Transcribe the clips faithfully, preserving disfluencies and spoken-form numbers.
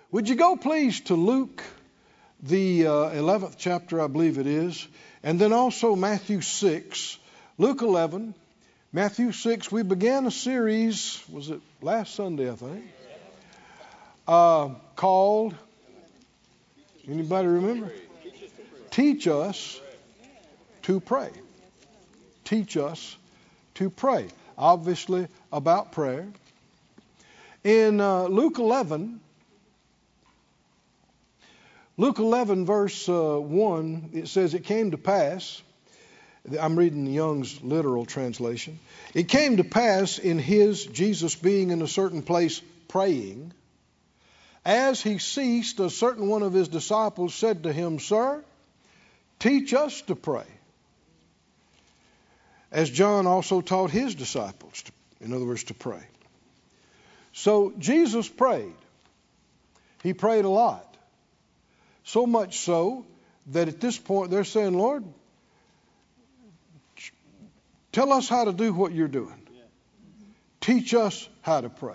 Would you go, please, to Luke, the uh, eleventh chapter, I believe it is, and then also Matthew six. Luke eleven, Matthew six. We began a series, was it last Sunday, I think, uh, called, anybody remember? Teach Us to Pray. Teach Us to Pray. Obviously about prayer. In uh, Luke eleven, Luke eleven verse uh, one, it says, it came to pass, I'm reading the Young's literal translation. It came to pass in his, Jesus being in a certain place praying, as he ceased, a certain one of his disciples said to him, Sir, teach us to pray, as John also taught his disciples, to, in other words, to pray. So Jesus prayed. He prayed a lot. So much so that at this point they're saying, Lord, tell us how to do what you're doing. Teach us how to pray.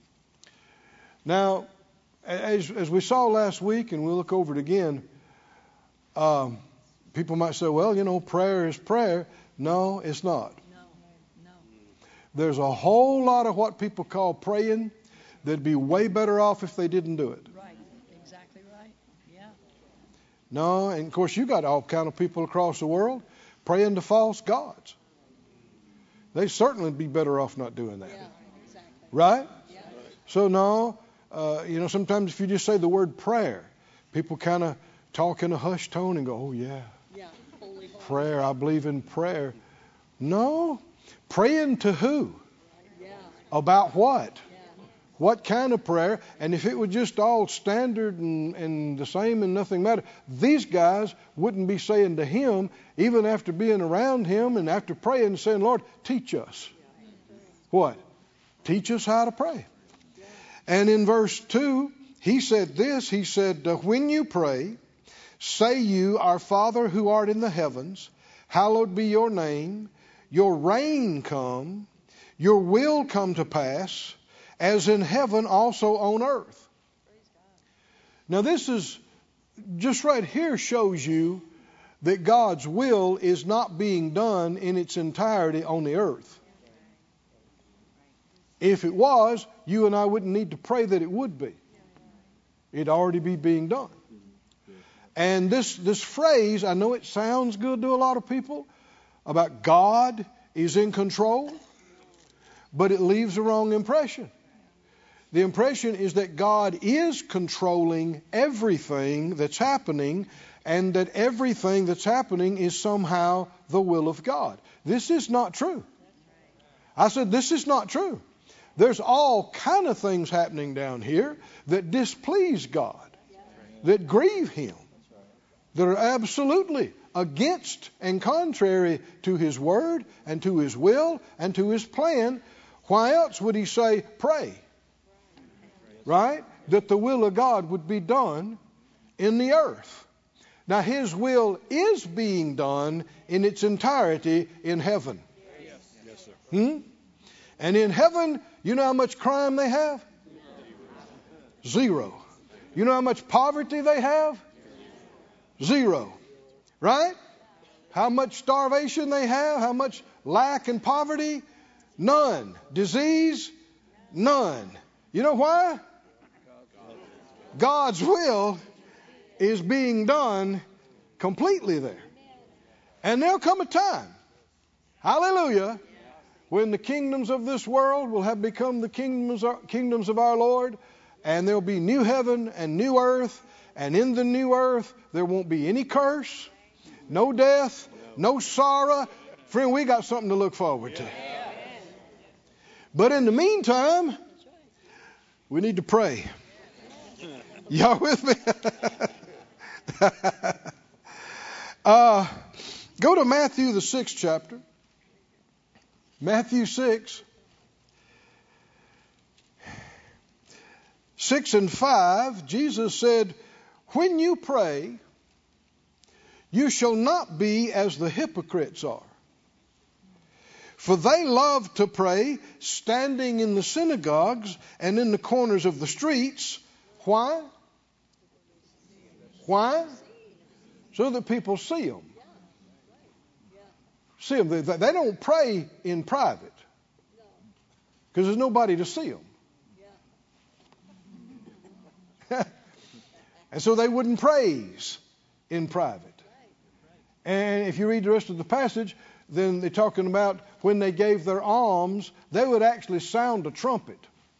Now, as, as we saw last week, and we'll look over it again, um, people might say, well, you know, prayer is prayer. No, it's not. No, no. There's a whole lot of what people call praying that'd be way better off if they didn't do it. Right, exactly right. Yeah. No, and of course you got all kind of people across the world praying to false gods. They certainly be better off not doing that. Yeah, exactly. Right? Yeah. So no, uh, you know, sometimes if you just say the word prayer, people kind of talk in a hushed tone and go, oh yeah, Yeah. Holy, holy. prayer, I believe in prayer. No, praying to who? Yeah. About what? Yeah. What kind of prayer? And if it was just all standard and, and the same and nothing mattered, these guys wouldn't be saying to him, even after being around him and after praying, saying, Lord, teach us. What? Teach us how to pray. And in verse two, he said this, he said, when you pray, say you, our Father who art in the heavens, hallowed be your name, your reign come, your will come to pass, as in heaven also on earth. Now this is, just right here shows you that God's will is not being done in its entirety on the earth. If it was, you and I wouldn't need to pray that it would be. It'd already be being done. And this, this phrase, I know it sounds good to a lot of people, about God is in control, but it leaves the wrong impression. The impression is that God is controlling everything that's happening, and that everything that's happening is somehow the will of God. This is not true. I said, this is not true. There's all kind of things happening down here that displease God, that grieve Him, that are absolutely against and contrary to His word and to His will and to His plan. Why else would He say, pray? Right? That the will of God would be done in the earth. Now His will is being done in its entirety in heaven. Yes, yes, sir. Hmm? And in heaven, you know how much crime they have? Zero. You know how much poverty they have? Zero. Right? How much starvation they have? How much lack and poverty? None. Disease? None. You know why? God's will is being done completely there. And there'll come a time, hallelujah, when the kingdoms of this world will have become the kingdoms, kingdoms of our Lord, and there'll be new heaven and new earth, and in the new earth there won't be any curse, no death, no sorrow. Friend, we got something to look forward to. But in the meantime, we need to pray. Y'all with me? uh, go to Matthew, the sixth chapter. Matthew six. six and five, Jesus said, when you pray, you shall not be as the hypocrites are. For they love to pray, standing in the synagogues and in the corners of the streets. Why? Why? So that people see them. See them. They, they don't pray in private because there's nobody to see them. And so they wouldn't praise in private. And if you read the rest of the passage, then they're talking about when they gave their alms, they would actually sound a trumpet.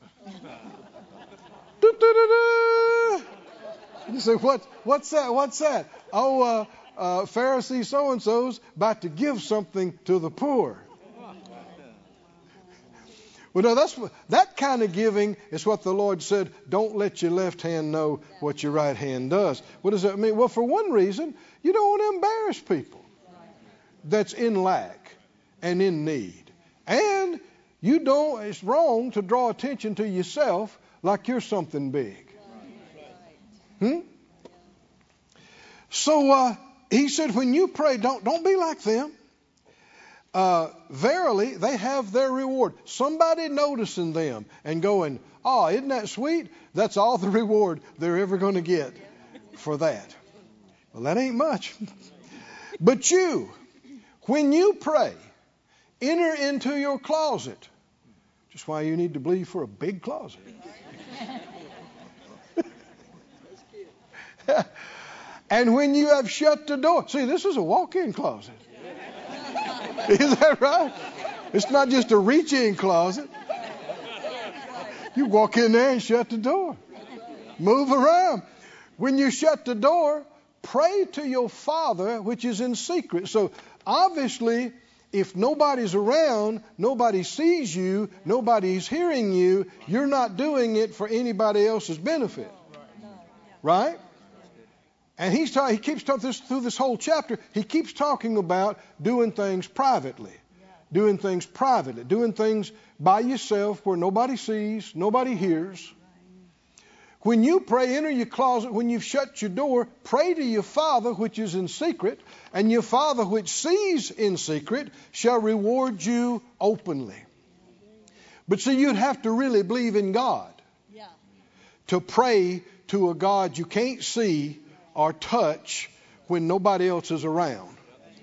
You say, what, what's that? What's that? Oh, uh, uh, Pharisee so-and-so's about to give something to the poor. Well, no, that's that kind of giving is what the Lord said, don't let your left hand know what your right hand does. What does that mean? Well, for one reason, you don't want to embarrass people that's in lack and in need. And you don't, it's wrong to draw attention to yourself like you're something big. Hmm? So uh, he said, when you pray, don't, don't be like them. Uh, verily, they have their reward. Somebody noticing them and going, oh, isn't that sweet? That's all the reward they're ever going to get for that. Well, that ain't much. But you, when you pray, enter into your closet. Just why you need to believe for a big closet. And when you have shut the door. See, this is a walk-in closet. Is that right? It's not just a reach-in closet. You walk in there and shut the door. Move around. When you shut the door, pray to your Father which is in secret. So obviously, if nobody's around, nobody sees you, nobody's hearing you, you're not doing it for anybody else's benefit. Right? And he's ta- he keeps talking this through this whole chapter. He keeps talking about doing things privately, doing things privately, doing things by yourself where nobody sees, nobody hears. When you pray, enter your closet. When you've shut your door, pray to your Father which is in secret, and your Father which sees in secret shall reward you openly. But see, you'd have to really believe in God to pray to a God you can't see or touch when nobody else is around.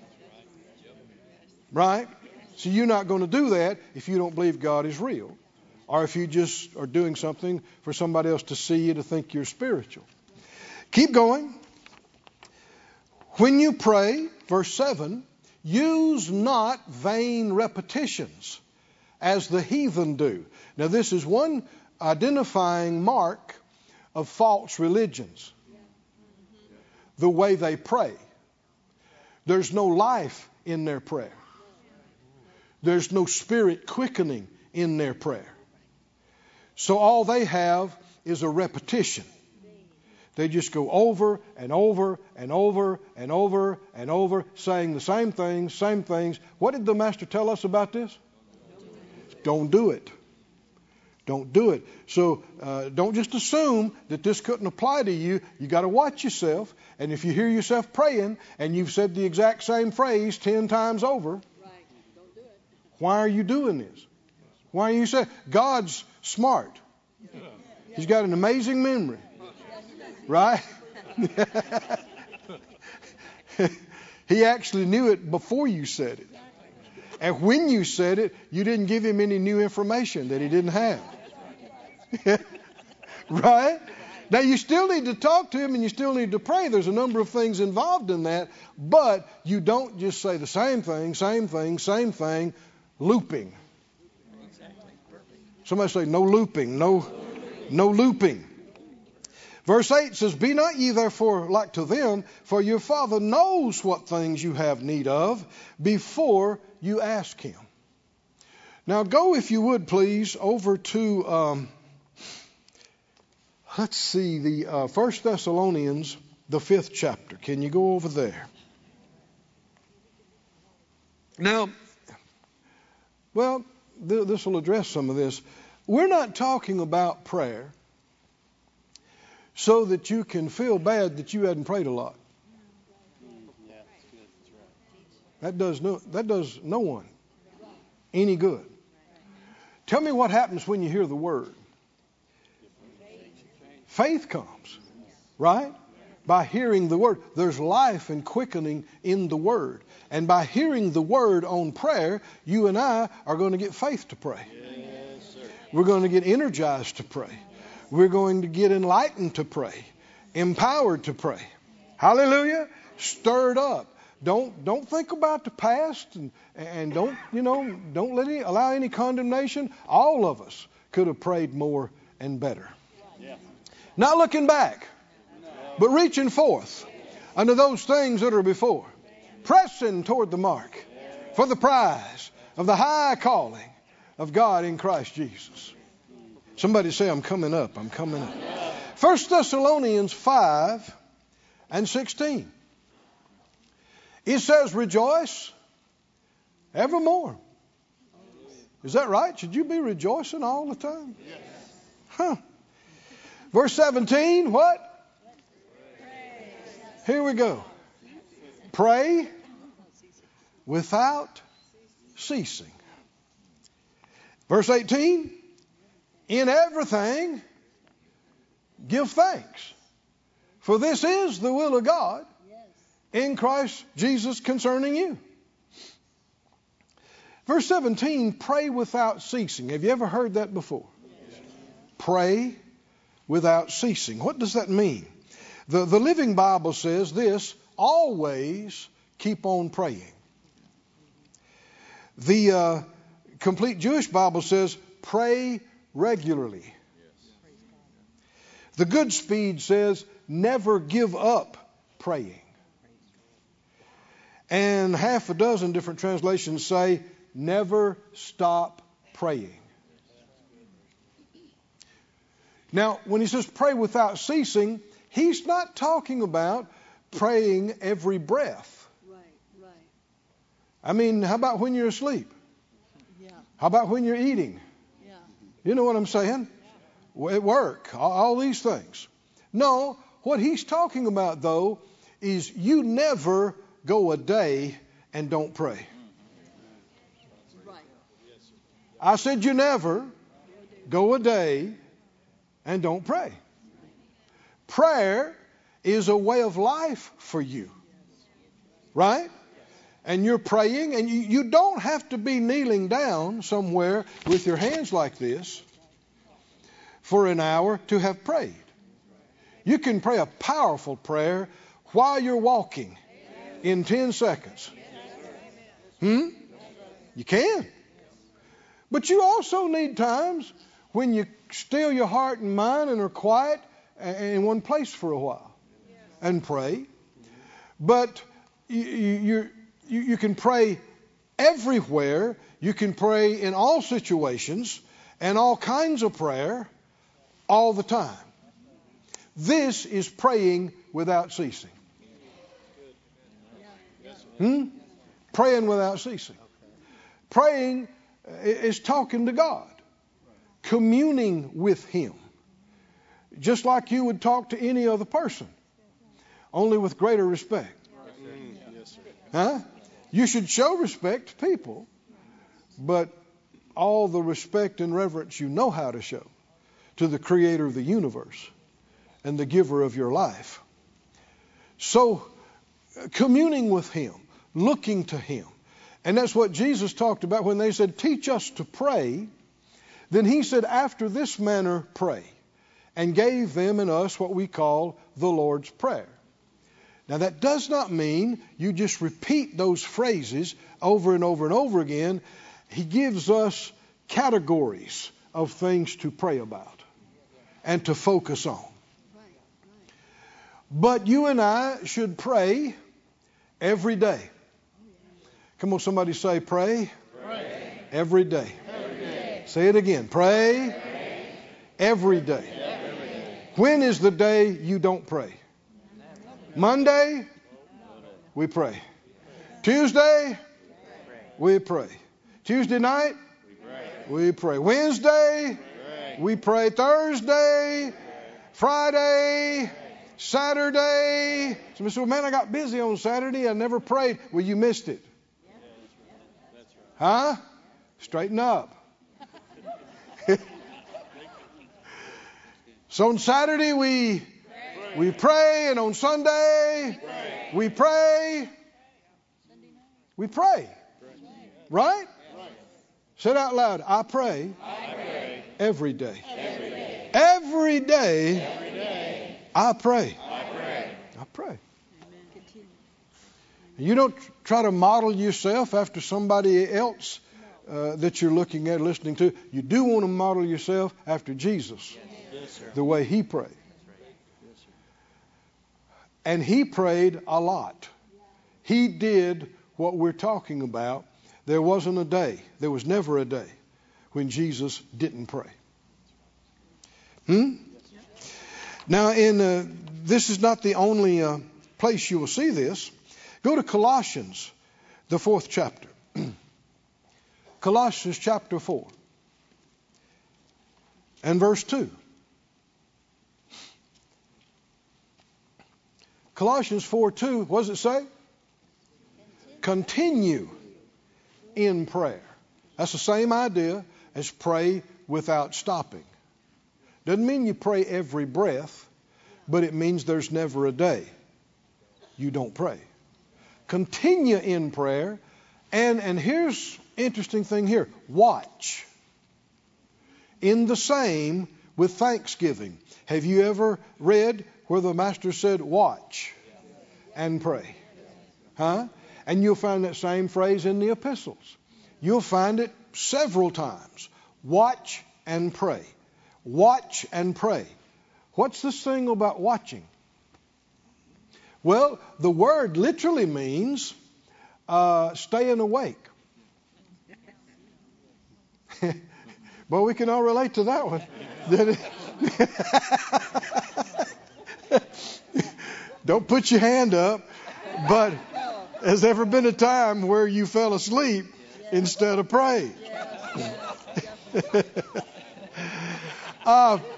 Right? So you're not going to do that if you don't believe God is real. Or if you just are doing something for somebody else to see you to think you're spiritual. Keep going. When you pray, verse seven, use not vain repetitions as the heathen do. Now this is one identifying mark of false religions. The way they pray. There's no life in their prayer. There's no spirit quickening in their prayer. So all they have is a repetition. They just go over and over and over and over and over saying the same things, same things. What did the Master tell us about this? Don't do it. Don't do it. So uh, don't just assume that this couldn't apply to you. You got to watch yourself. And if you hear yourself praying and you've said the exact same phrase ten times over, Right. Don't do it. why are you doing this? Why are you saying God's smart? He's got an amazing memory, right? He actually knew it before you said it. And when you said it, you didn't give him any new information that he didn't have. Right? Now, you still need to talk to him and you still need to pray. There's a number of things involved in that. But you don't just say the same thing, same thing, same thing, looping. Somebody say, no looping, no, no looping. Verse eight says, be not ye therefore like to them, for your Father knows what things you have need of before you ask him. Now go, if you would please, over to, um, let's see, the uh, First Thessalonians, the fifth chapter. Can you go over there? Now, well, th- this will address some of this. We're not talking about prayer so that you can feel bad that you hadn't prayed a lot. That does no, that does no one any good. Tell me what happens when you hear the word. Faith comes, right? by hearing the Word. There's life and quickening in the Word. And by hearing the Word on prayer, you and I are going to get faith to pray. Yes, sir. We're going to get energized to pray. We're going to get enlightened to pray. Empowered to pray. Hallelujah. Stirred up. Don't don't think about the past and, and don't, you know, don't let any, allow any condemnation. All of us could have prayed more and better. Yeah. Not looking back, but reaching forth unto those things that are before. Pressing toward the mark for the prize of the high calling of God in Christ Jesus. Somebody say, I'm coming up, I'm coming up. First Thessalonians five and sixteen. It says, rejoice evermore. Is that right? Should you be rejoicing all the time? Yes. Huh. Verse seventeen, what? Here we go. Pray without ceasing. Verse eighteen, in everything give thanks, for this is the will of God in Christ Jesus concerning you. Verse seventeen, pray without ceasing. Have you ever heard that before? Yes. Pray without ceasing. What does that mean? The, the Living Bible says this, always keep on praying. The uh, Complete Jewish Bible says pray regularly. The Good Speed says never give up praying. And half a dozen different translations say never stop praying. Now, when he says pray without ceasing, he's not talking about praying every breath. Right, right. I mean, how about when you're asleep? Yeah, How about when you're eating? yeah. You know what I'm saying? At work, all, all these things. No, what he's talking about, though, is you never go a day and don't pray. Right. I said you never go a day and don't pray. Prayer is a way of life for you. Right? And you're praying, and you, you don't have to be kneeling down somewhere with your hands like this for an hour to have prayed. You can pray a powerful prayer while you're walking in ten seconds. Hmm? You can. But you also need times when you still your heart and mind and are quiet in one place for a while and pray. But you, you, you, you can pray everywhere. You can pray in all situations and all kinds of prayer all the time. This is praying without ceasing. Hmm? Praying without ceasing. Praying is talking to God, communing with Him, just like you would talk to any other person, only with greater respect. Huh? You should show respect to people, but all the respect and reverence you know how to show to the Creator of the universe and the giver of your life. So, communing with Him, looking to Him. And that's what Jesus talked about when they said, teach us to pray. Then He said, after this manner pray, and gave them and us what we call the Lord's Prayer. Now that does not mean you just repeat those phrases over and over and over again. He gives us categories of things to pray about and to focus on. But you and I should pray every day. Come on, somebody say pray. Pray. Every day. Every day. Say it again. Pray, Pray. Every day. Every day. When is the day you don't pray? Monday, we pray. Tuesday, we pray. Tuesday night, we pray. Wednesday, we pray. Thursday, Friday, Saturday. Somebody said, well, man, I got busy on Saturday. I never prayed. Well, you missed it. Huh? Straighten up. So on Saturday we We pray, and on Sunday, we pray. We pray. Right? Say it out loud. I pray, I pray every day. every day. Every day, Every day I pray. I pray. I pray. Amen. Continue. You don't try to model yourself after somebody else uh, that you're looking at, listening to. You do want to model yourself after Jesus, Yes, sir. the way he prayed. And he prayed a lot. He did what we're talking about. There wasn't a day, there was never a day when Jesus didn't pray. Hmm? Now, in uh, this is not the only uh, place you will see this. Go to Colossians, the fourth chapter. Colossians chapter four and verse two. Colossians four two, what does it say? Continue in prayer. That's the same idea as pray without stopping. Doesn't mean you pray every breath, but it means there's never a day you don't pray. Continue in prayer. And, and here's interesting thing here. Watch. In the same with thanksgiving. Have you ever read where the Master said, watch and pray? Huh? And you'll find that same phrase in the epistles. You'll find it several times. Watch and pray. Watch and pray. What's this thing about watching? Well, the word literally means uh, staying awake. Well, we can all relate to that one. Don't put your hand up, but has there ever been a time where you fell asleep instead of praying? uh,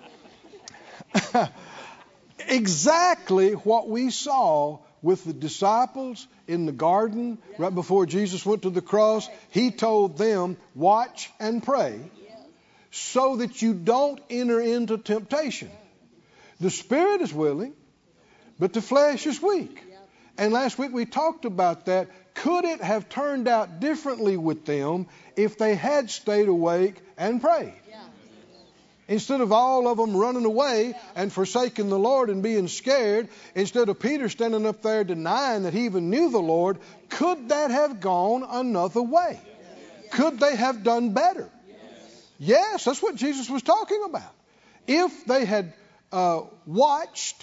exactly what we saw with the disciples in the garden right before Jesus went to the cross. He told them, watch and pray so that you don't enter into temptation. The spirit is willing, but the flesh is weak. And last week we talked about that. Could it have turned out differently with them if they had stayed awake and prayed? Instead of all of them running away and forsaking the Lord and being scared, instead of Peter standing up there denying that he even knew the Lord, could that have gone another way? Could they have done better? Yes, that's what Jesus was talking about. If they had uh, watched,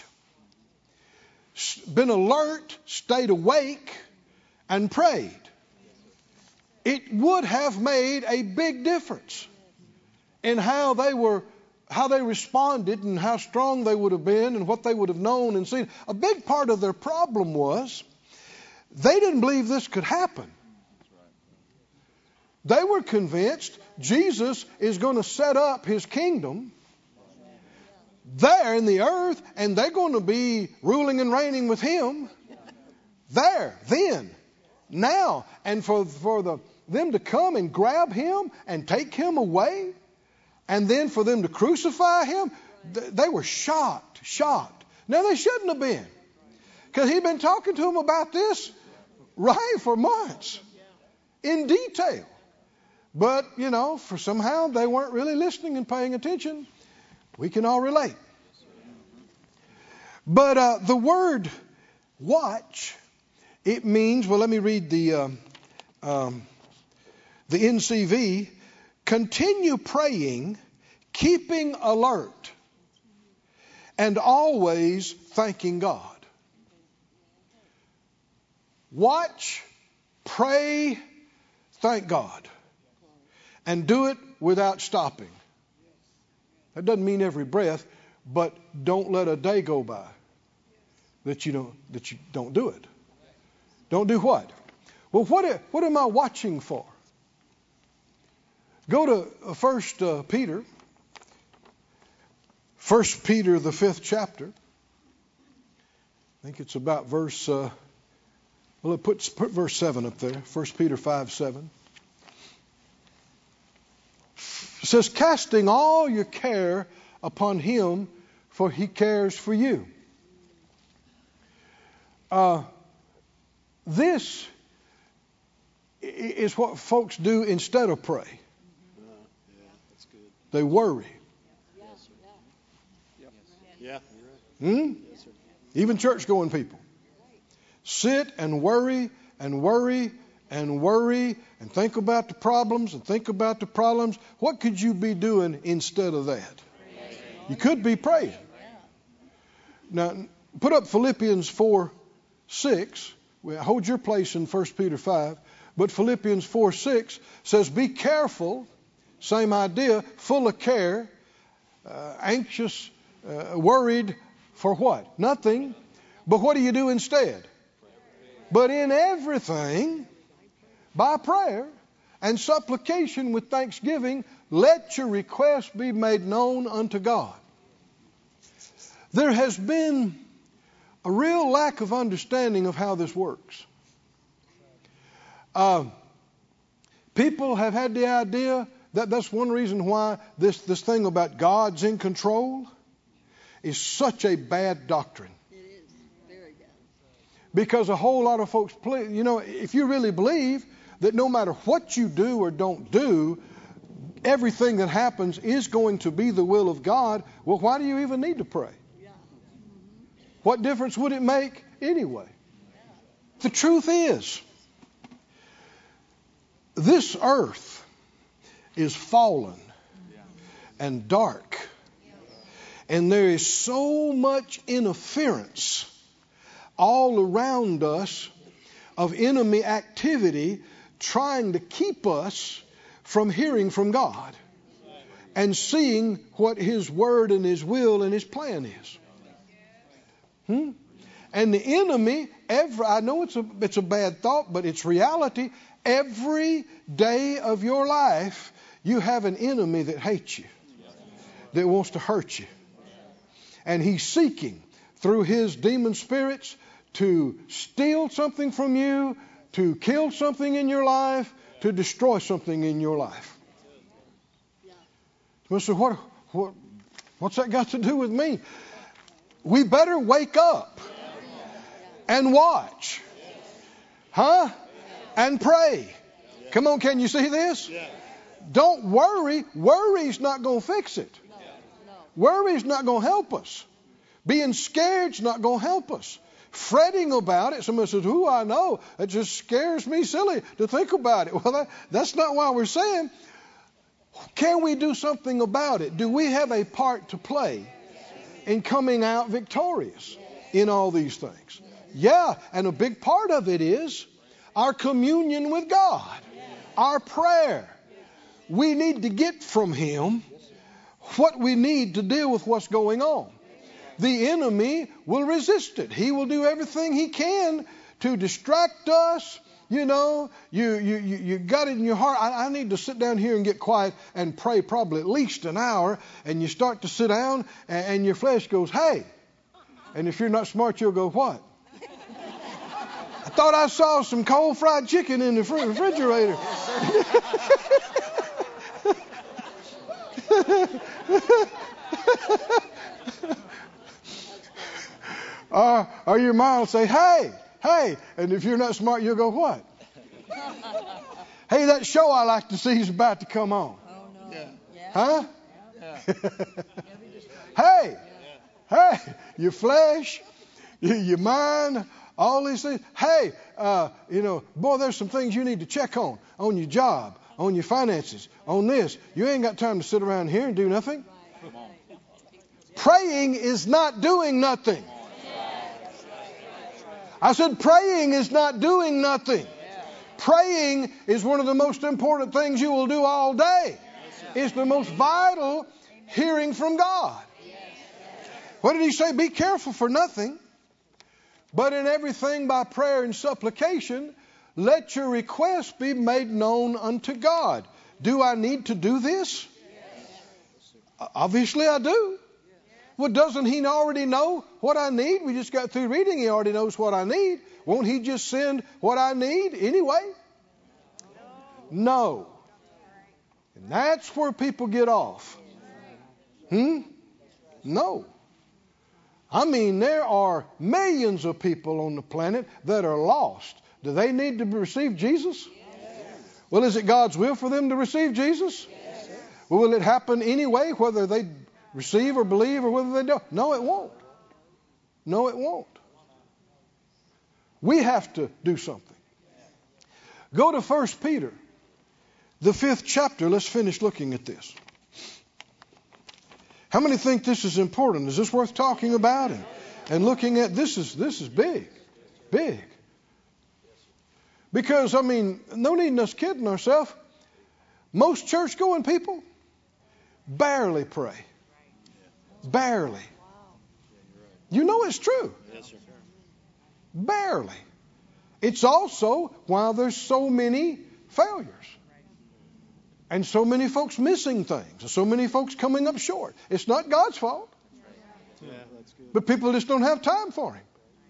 been alert, stayed awake, and prayed, it would have made a big difference in how they were, how they responded and how strong they would have been and what they would have known and seen. A big part of their problem was they didn't believe this could happen. They were convinced Jesus is going to set up his kingdom there in the earth, and they're going to be ruling and reigning with him there, then, now. And for, for the, them to come and grab him and take him away, and then for them to crucify him, th- they were shocked, shocked. Now, they shouldn't have been, because he'd been talking to them about this right for months in detail. But, you know, for somehow they weren't really listening and paying attention. We can all relate. But uh, the word watch, it means, well, let me read the, uh, um, the N C V. Continue praying, keeping alert, and always thanking God. Watch, pray, thank God. And do it without stopping. That doesn't mean every breath, but don't let a day go by that you don't that you don't do it. Don't do what? Well, what what am I watching for? Go to First uh, Peter, First Peter, the fifth chapter. I think it's about verse. Uh, well, put put verse seven up there. First Peter five seven. It says, casting all your care upon him, for he cares for you. Uh, this is what folks do instead of pray. Uh, yeah, that's good. They worry. Yes, sir. Yeah. Hmm? Yes, sir. Even church-going people sit and worry and worry and worry and think about the problems and think about the problems. What could you be doing instead of that? You could be praying. Now, put up Philippians four six. Well, hold your place in First Peter five. But Philippians four six says, be careful, same idea, full of care, uh, anxious, uh, worried for what? Nothing. But what do you do instead? But in everything, by prayer and supplication with thanksgiving, let your requests be made known unto God. There has been a real lack of understanding of how this works. Uh, people have had the idea that that's one reason why this, this thing about God's in control is such a bad doctrine. It is very bad. Because a whole lot of folks, you know, if you really believe that no matter what you do or don't do, everything that happens is going to be the will of God, well, why do you even need to pray? Yeah. What difference would it make anyway? The truth is, this earth is fallen and dark. And there is so much interference all around us of enemy activity trying to keep us from hearing from God and seeing what His word and His will and His plan is. Hmm? And the enemy, every, I know it's a, it's a bad thought, but it's reality. Every day of your life, you have an enemy that hates you, that wants to hurt you. And he's seeking through his demon spirits to steal something from you, to kill something in your life, to destroy something in your life. Yeah. So what, what, what's that got to do with me? We better wake up and watch. Huh? And pray. Come on, can you see this? Don't worry. Worry's not going to fix it. Worry's not going to help us. Being scared's not going to help us. Fretting about it, somebody says, "Who I know, it just scares me silly to think about it." Well, that, that's not why we're saying. Can we do something about it? Do we have a part to play in coming out victorious in all these things? Yeah, and a big part of it is our communion with God, our prayer. We need to get from Him what we need to deal with what's going on. The enemy will resist it. He will do everything he can to distract us. You know, you you you, you got it in your heart. I, I need to sit down here and get quiet and pray probably at least an hour. And you start to sit down and, and your flesh goes, "Hey." And if you're not smart, you'll go, "What? I thought I saw some cold fried chicken in the refrigerator." Or, or your mind will say, "Hey, hey." And if you're not smart, you'll go, "What?" "Hey, that show I like to see is about to come on." Oh, no. Yeah. Yeah. Huh? Yeah. Hey, hey, your flesh, your mind, all these things. Hey, uh, you know, boy, there's some things you need to check on, on your job, on your finances, on this. You ain't got time to sit around here and do nothing. Praying is not doing nothing. I said praying is not doing nothing. Praying is one of the most important things you will do all day. It's the most vital hearing from God. What did He say? Be careful for nothing, but in everything by prayer and supplication, let your requests be made known unto God. Do I need to do this? Obviously I do. Well, doesn't He already know what I need? We just got through reading. He already knows what I need. Won't He just send what I need anyway? No. And that's where people get off. Hmm? No. I mean, there are millions of people on the planet that are lost. Do they need to receive Jesus? Yes. Well, is it God's will for them to receive Jesus? Yes. Well, will it happen anyway, whether they receive or believe or whether they don't? No, it won't. No, it won't. We have to do something. Go to First Peter, the fifth chapter. Let's finish looking at this. How many think this is important? Is this worth talking about and, and looking at? This is this is big, big. Because, I mean, no need us kidding ourselves. Most church-going people barely pray. Barely. You know it's true. Yes, sir. Barely. It's also why there's so many failures. And so many folks missing things. And so many folks coming up short. It's not God's fault. Yeah, that's good. But people just don't have time for Him.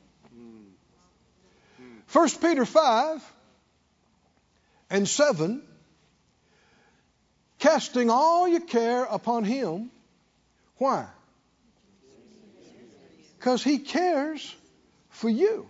First Peter five and seven. Casting all your care upon Him. Why? Because He cares for you.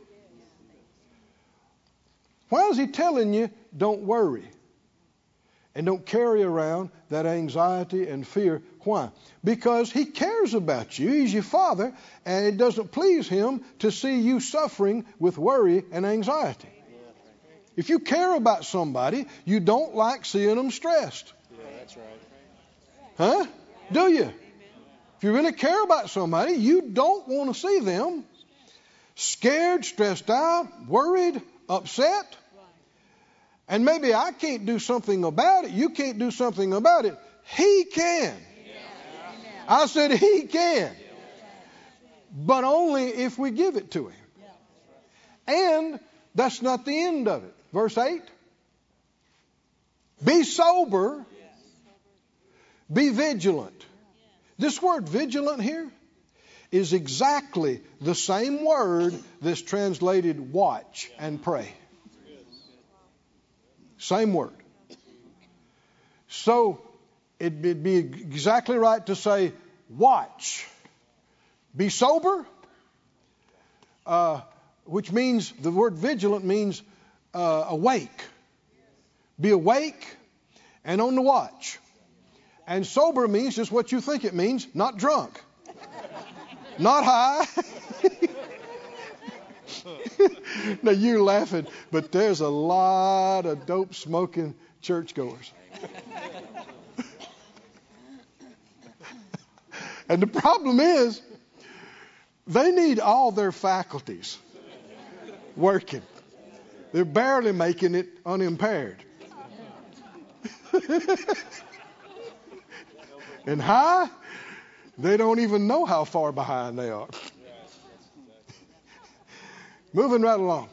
Why is He telling you don't worry? And don't carry around that anxiety and fear. Why? Because He cares about you. He's your Father, and it doesn't please Him to see you suffering with worry and anxiety. If you care about somebody, you don't like seeing them stressed. Yeah, that's right. Huh? Do you? If you really care about somebody, you don't want to see them scared, stressed out, worried, upset. And maybe I can't do something about it. You can't do something about it. He can. I said He can. But only if we give it to Him. And that's not the end of it. Verse eight. Be sober. Be vigilant. This word vigilant here is exactly the same word that's translated watch and pray. Same word. So it'd be exactly right to say watch. Be sober, uh, which means the word vigilant means uh, awake. Be awake and on the watch. And sober means just what you think it means, not drunk, not high. Now you're laughing, but there's a lot of dope smoking churchgoers. And the problem is, they need all their faculties working. They're barely making it unimpaired. And high, they don't even know how far behind they are. Moving right along.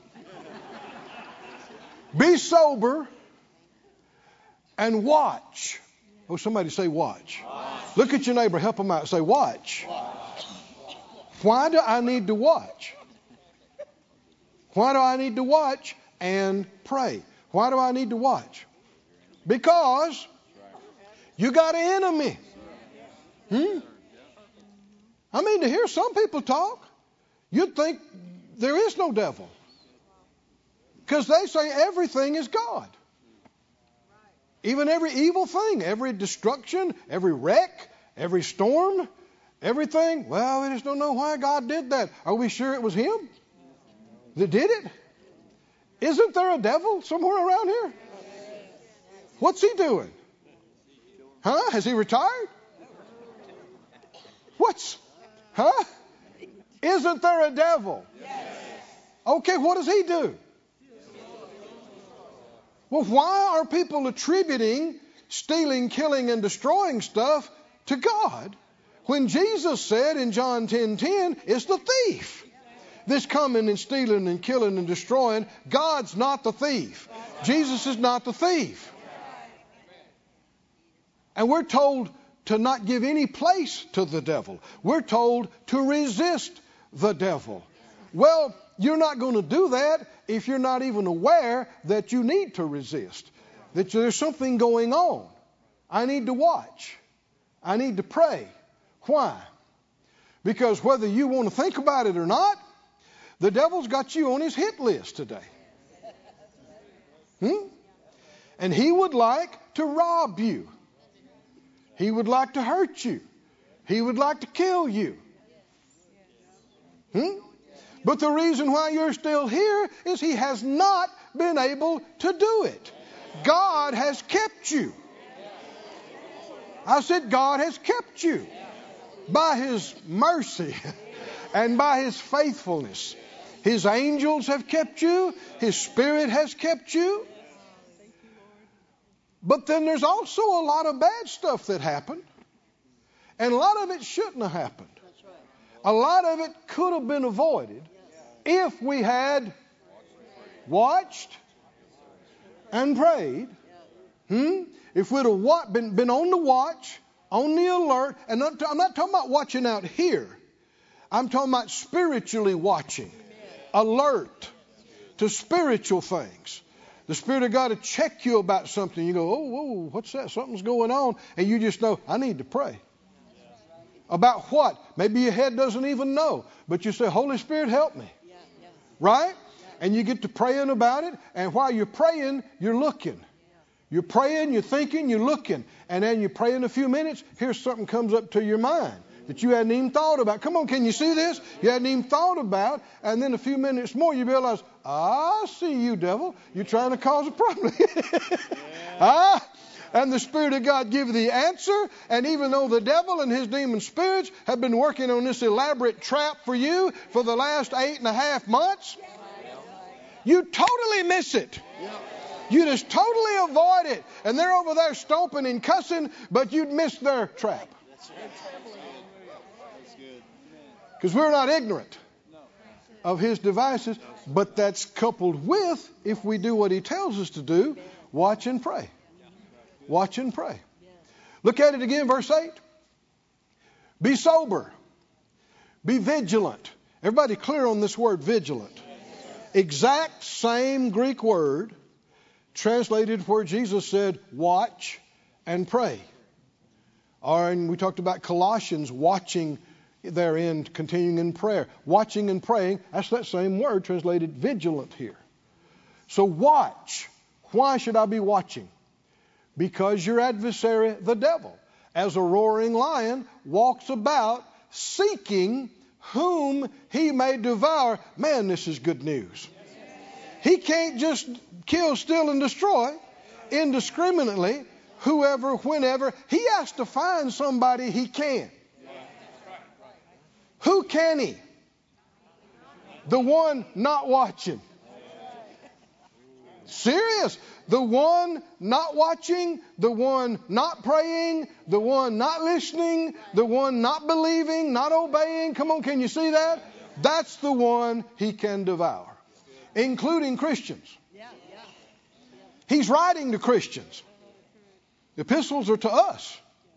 Be sober and watch. Oh, somebody say watch. Watch. Look at your neighbor. Help them out. Say watch. Watch. Why do I need to watch? Why do I need to watch and pray? Why do I need to watch? Because you got an enemy. Hmm? I mean, to hear some people talk, you'd think there is no devil. Because they say everything is God. Even every evil thing, every destruction, every wreck, every storm, everything. Well, we just don't know why God did that. Are we sure it was Him that did it? Isn't there a devil somewhere around here? What's he doing? Huh? Has he retired? What's, huh? Isn't there a devil? Okay, what does he do? Well, why are people attributing stealing, killing, and destroying stuff to God when Jesus said in John ten ten, it's the thief that's coming and stealing and killing and destroying? God's not the thief. Jesus is not the thief. And we're told to not give any place to the devil. We're told to resist the devil. Well, you're not going to do that if you're not even aware that you need to resist, that there's something going on. I need to watch. I need to pray. Why? Because whether you want to think about it or not, the devil's got you on his hit list today. Hmm? And he would like to rob you. He would like to hurt you. He would like to kill you. Hmm? But the reason why you're still here is he has not been able to do it. God has kept you. I said God has kept you by his mercy and by his faithfulness. His angels have kept you. His Spirit has kept you. But then there's also a lot of bad stuff that happened. And a lot of it shouldn't have happened. A lot of it could have been avoided if we had watched and prayed. Hmm? If we'd have wa- been, been on the watch, on the alert. And I'm not, I'm not talking about watching out here. I'm talking about spiritually watching. Alert to spiritual things. The Spirit of God will check you about something. You go, oh, whoa, what's that? Something's going on. And you just know, I need to pray. About what? Maybe your head doesn't even know. But you say, Holy Spirit, help me. Right? And you get to praying about it. And while you're praying, you're looking. You're praying, you're thinking, you're looking. And then you pray in a few minutes, here's something comes up to your mind that you hadn't even thought about. Come on, can you see this? You hadn't even thought about. And then a few minutes more, you realize, I see you, devil. You're trying to cause a problem. ah, and the Spirit of God give you the answer. And even though the devil and his demon spirits have been working on this elaborate trap for you for the last eight and a half months, you totally miss it. You just totally avoid it. And they're over there stomping and cussing, but you'd miss their trap. Because we're not ignorant of his devices, but that's coupled with, if we do what he tells us to do, watch and pray. Watch and pray. Look at it again, verse eight. Be sober. Be vigilant. Everybody clear on this word vigilant? Exact same Greek word translated where Jesus said, watch and pray. Or, and we talked about Colossians, watching therein, continuing in prayer. Watching and praying, that's that same word translated vigilant here. So watch. Why should I be watching? Because your adversary, the devil, as a roaring lion, walks about seeking whom he may devour. Man, this is good news. He can't just kill, steal, and destroy indiscriminately, whoever, whenever. He has to find somebody he can. Who can he? The one not watching. Serious. The one not watching, the one not praying, the one not listening, the one not believing, not obeying. Come on, can you see that? That's the one he can devour, including Christians. He's writing to Christians. The epistles are to us.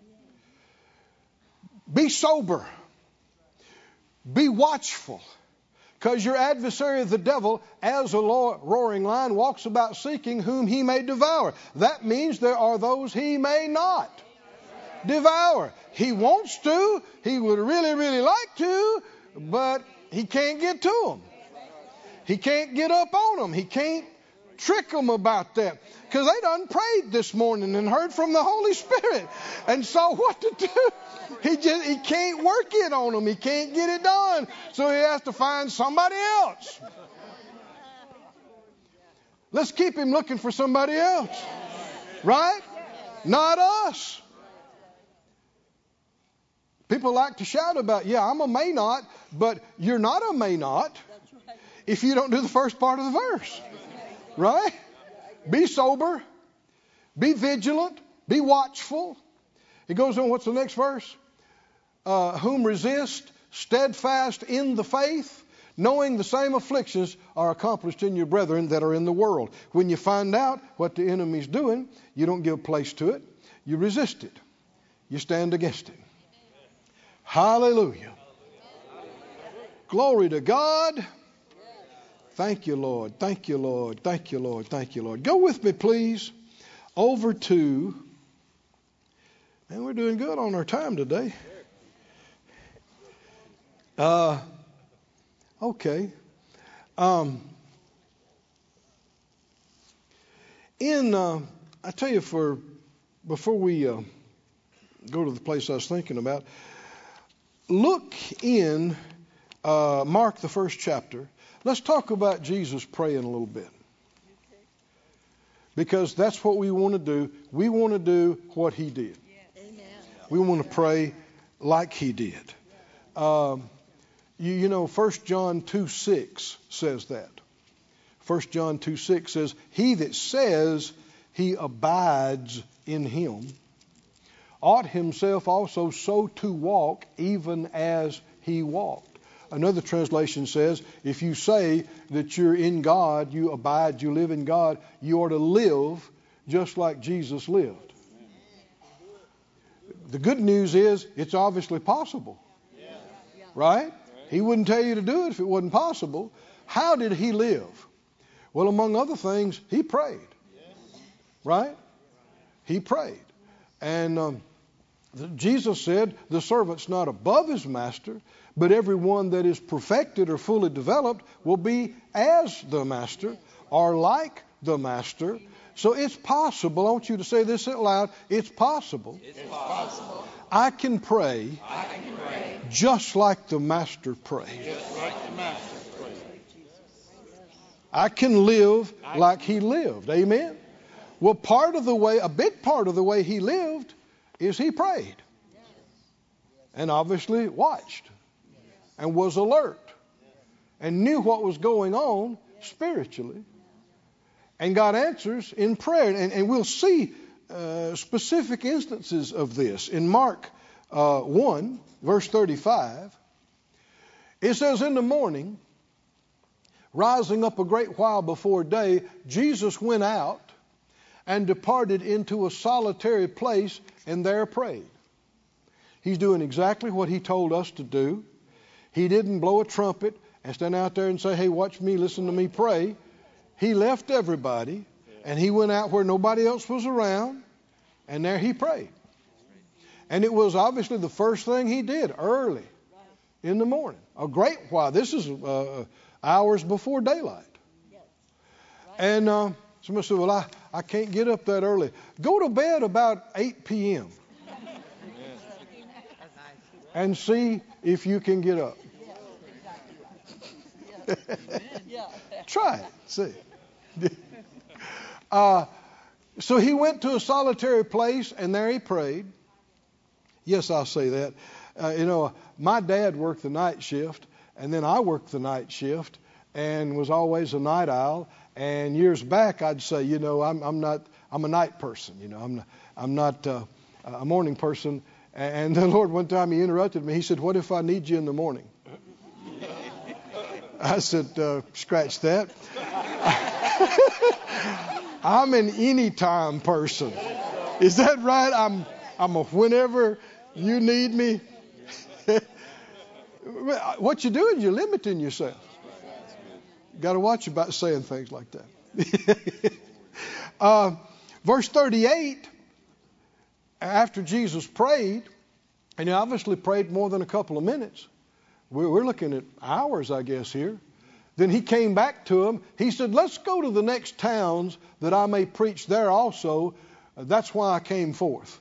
Be sober. Be watchful. Because your adversary, the devil, as a roaring lion, walks about seeking whom he may devour. That means there are those he may not devour. He wants to. He would really, really like to. But he can't get to them. He can't get up on them. He can't trick them about that. Because they done prayed this morning and heard from the Holy Spirit and saw what to do. He just he can't work it on them. He can't get it done. So he has to find somebody else. Let's keep him looking for somebody else. Right? Not us. People like to shout about, yeah, I'm a may not, but you're not a may not if you don't do the first part of the verse. Right? Be sober. Be vigilant. Be watchful. It goes on, what's the next verse? Uh, whom resist, steadfast in the faith, knowing the same afflictions are accomplished in your brethren that are in the world. When you find out what the enemy's doing, you don't give place to it. You resist it. You stand against it. Hallelujah. Glory to God. Thank you, Lord. Thank you, Lord. Thank you, Lord. Thank you, Lord. Go with me, please, over to, and we're doing good on our time today. Uh, okay. Um, in, uh, I tell you, for before we uh, go to the place I was thinking about, look in uh, Mark, the first chapter. Let's talk about Jesus praying a little bit. Because that's what we want to do. We want to do what he did. Amen. We want to pray like he did. Um, you, you know, First John two six says that. First John two six says, he that says he abides in him ought himself also so to walk even as he walked. Another translation says, if you say that you're in God, you abide, you live in God, you are to live just like Jesus lived. The good news is it's obviously possible. Right? He wouldn't tell you to do it if it wasn't possible. How did he live? Well, among other things, he prayed. Right? He prayed. And um, Jesus said, the servant's not above his master, but everyone that is perfected or fully developed will be as the master or like the master. So it's possible. I want you to say this out loud. It's possible. It's possible. I can pray, I can pray just like the master prayed. just like the master prayed. I can live like he lived. Amen? Well, part of the way, a big part of the way he lived is he prayed. And obviously watched. And was alert. And knew what was going on spiritually. And got answers in prayer. And, and we'll see uh, specific instances of this. In Mark uh, one, verse thirty-five, it says, in the morning, rising up a great while before day, Jesus went out and departed into a solitary place and there prayed. He's doing exactly what he told us to do. He didn't blow a trumpet and stand out there and say, hey, watch me, listen to me pray. He left everybody and he went out where nobody else was around and there he prayed. And it was obviously the first thing he did early in the morning. A great while. This is uh, hours before daylight. And uh, somebody said, well, I, I can't get up that early. Go to bed about eight p.m. and see if you can get up. Try it. See. uh, so he went to a solitary place and there he prayed. Yes, I'll say that. Uh, you know, my dad worked the night shift and then I worked the night shift and was always a night owl. And years back, I'd say, you know, I'm, I'm not, I'm a night person. You know, I'm not, I'm not uh, a morning person. And the Lord, one time he interrupted me. He said, what if I need you in the morning? I said, uh, scratch that. I'm an anytime person. Is that right? I'm, I'm a whenever you need me. What you're doing, you're limiting yourself. Got to watch about saying things like that. uh, verse thirty-eight, after Jesus prayed, and he obviously prayed more than a couple of minutes. We're, we're looking at hours, I guess, here. Then he came back to him. He said, let's go to the next towns that I may preach there also. Uh, that's why I came forth.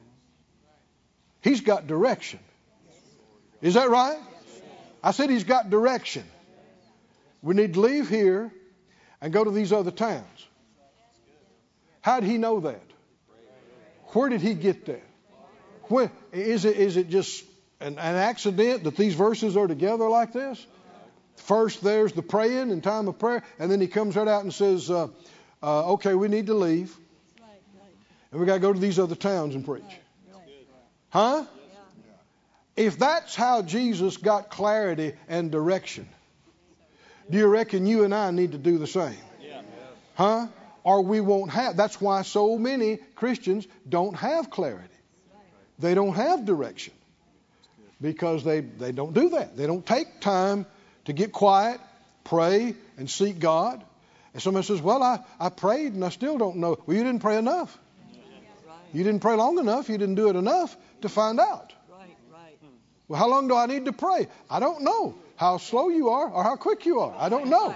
He's got direction. Is that right? I said he's got direction. We need to leave here and go to these other towns. How did he know that? Where did he get that? When, is it, is it just an, an accident that these verses are together like this? First there's the praying and time of prayer, and then he comes right out and says, uh, uh, okay, we need to leave. And we got to go to these other towns and preach. Huh? If that's how Jesus got clarity and direction, do you reckon you and I need to do the same? Huh? Or we won't have. That's why so many Christians don't have clarity. They don't have direction. Because they, they don't do that. They don't take time to get quiet, pray, and seek God. And somebody says, well, I, I prayed and I still don't know. Well, you didn't pray enough. You didn't pray long enough. You didn't do it enough to find out. Right, right. Well, how long do I need to pray? I don't know. How slow you are or how quick you are. I don't know.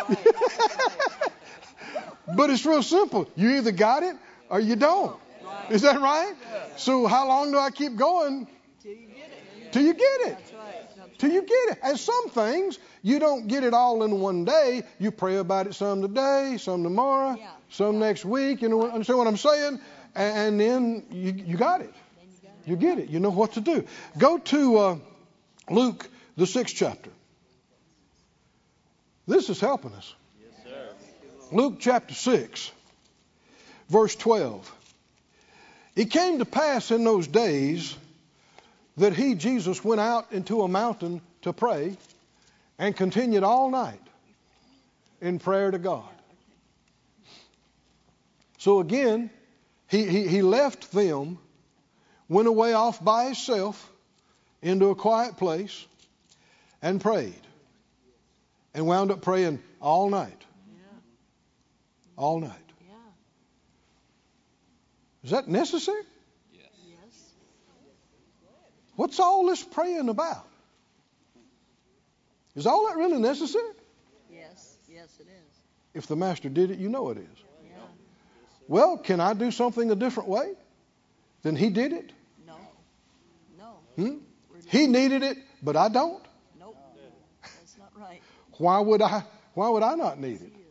But it's real simple. You either got it or you don't. Is that right? So how long do I keep going? Till you get it. Till you get it. That's right. That's Till you get it. And some things, you don't get it all in one day. You pray about it some today, some tomorrow, Yeah. some next week. You know, understand what I'm saying? And, and then you, you got it. You get it. You know what to do. Go to uh, Luke, the sixth chapter. This is helping us. Yes, sir. Luke chapter six, verse twelve. It came to pass in those days that he, Jesus, went out into a mountain to pray and continued all night in prayer to God. So again, he, he, he left them, went away off by himself into a quiet place and prayed. And wound up praying all night. Yeah. All night. Yeah. Is that necessary? Yes. What's all this praying about? Is all that really necessary? Yes. Yes, it is. If the master did it, you know it is. Yeah. Well, can I do something a different way than he did it? No. No. Hmm? He needed it, but I don't. Nope. That's not right. Why would I? Why would I not need it?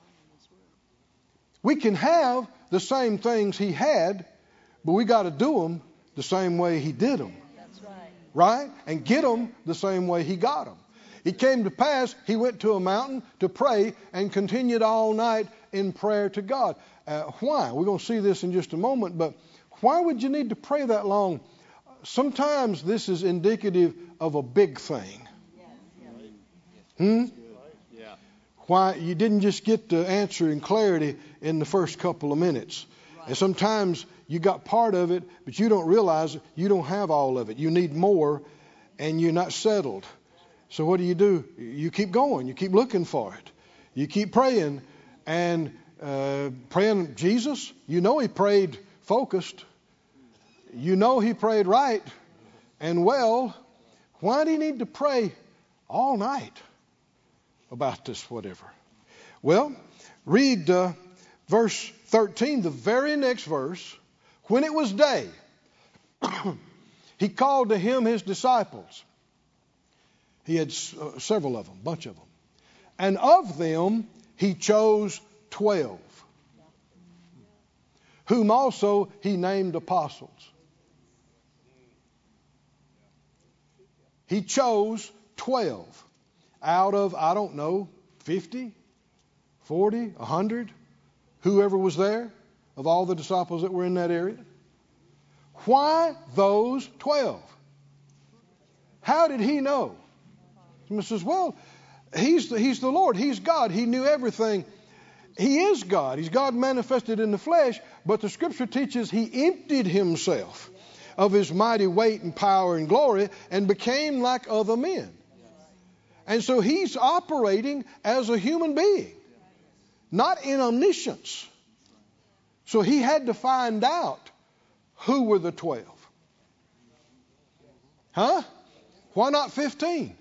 We can have the same things he had, but we got to do them the same way he did them. That's right. Right? And get them the same way he got them. It came to pass, he went to a mountain to pray and continued all night in prayer to God. Uh, why? We're going to see this in just a moment, but why would you need to pray that long? Sometimes this is indicative of a big thing. Hmm? Yeah. Why you didn't just get the answer in clarity in the first couple of minutes. And sometimes you got part of it, but you don't realize you don't have all of it. You need more, and you're not settled. So what do you do? You keep going. You keep looking for it. You keep praying and uh, praying. Jesus, you know he prayed focused. You know he prayed right and well. Why do you need to pray all night about this whatever? Well, read uh, verse thirteen, the very next verse. When it was day, he called to him his disciples. He had uh, several of them, a bunch of them. And of them he chose twelve, whom also he named apostles. He chose twelve out of, I don't know, fifty, forty, one hundred, whoever was there, of all the disciples that were in that area. Why those twelve? How did he know? Someone says, well, he's the, he's the Lord. He's God. He knew everything. He is God. He's God manifested in the flesh, but the scripture teaches he emptied himself of his mighty weight and power and glory and became like other men. And so he's operating as a human being, not in omniscience. So he had to find out who were the twelve. Huh? Why not fifteen?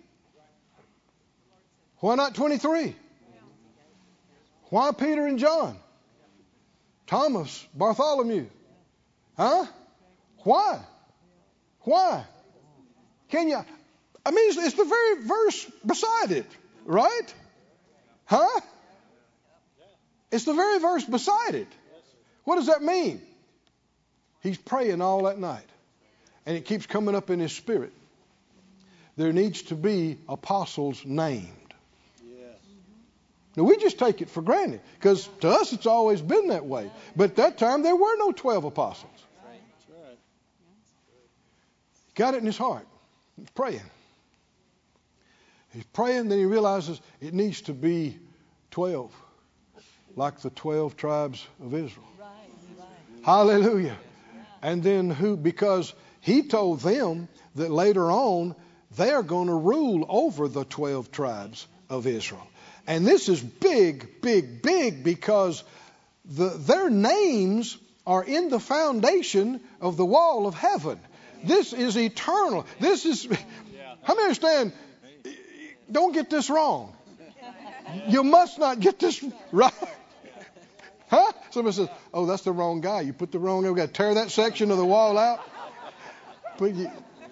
Why not twenty-three? Why Peter and John? Thomas, Bartholomew? Huh? Why? Why? Can you? I mean, it's, it's the very verse beside it, right? Huh? It's the very verse beside it. What does that mean? He's praying all that night, and it keeps coming up in his spirit. There needs to be apostles named. Now, we just take it for granted because to us it's always been that way. But at that time there were no twelve apostles. That's right. He got it in his heart. He's praying. He's praying, then he realizes it needs to be twelve, like the twelve tribes of Israel. Right, right. Hallelujah. And then who, because he told them that later on they're going to rule over the twelve tribes of Israel. And this is big, big, big because the, their names are in the foundation of the wall of heaven. This is eternal. This is, how many understand? Don't get this wrong. You must not get this right. Huh? Somebody says, oh, that's the wrong guy. You put the wrong guy. We've got to tear that section of the wall out. But you,